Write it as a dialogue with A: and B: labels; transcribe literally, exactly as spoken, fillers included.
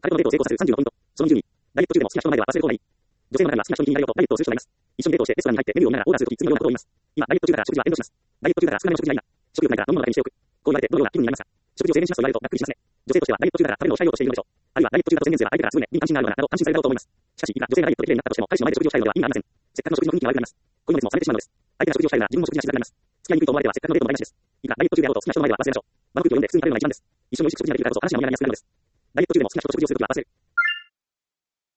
A: カレートのデートを成功させるさんじゅうのポイント。そのにじゅうに、ダイエット中でも好きな人の前では忘れることがない。女性の中には好きな人に気に入られようとダイエットをする人がいます。一緒にデートをしてレストランに入ってメニューを見ながらオーダーするとき、次のようなことを言います。今、ダイエット中だから食事は遠慮します。ダイエット中だから少なめの食事がいいな。食欲ないから飲むものだけにしておく。こう言われてどのような気分になりますか？食事を制限しますと言われるとがっくりしますね。女性としてはダイエット中だから食べるのを控えようとしているのでしょう。あるいはダイエット中だと宣言すれば相手からすぐね、に関心があるわな、など安心されるだろうと思います。しかし、いくら女性がダイエットで綺麗になったとしても、彼氏の前で食事をしたいのでは意味がありません。せっかくの食事の雰囲気が悪くなります。恋の熱も冷めてしまうのです。相手が食事をしたいなら自分も食事がしづらくなります。付き合いにくいと思われてはせっかくのデートも台無しです。いくらダイエット中であろうと好きな人の前では忘れましょう。場の空気を読んで普通に食べるのが一番です。一緒に美味しく食事ができるからこそ話にもみんなりやすくなるのです。ダイエット中でも好きな人と食事をするときは忘れる。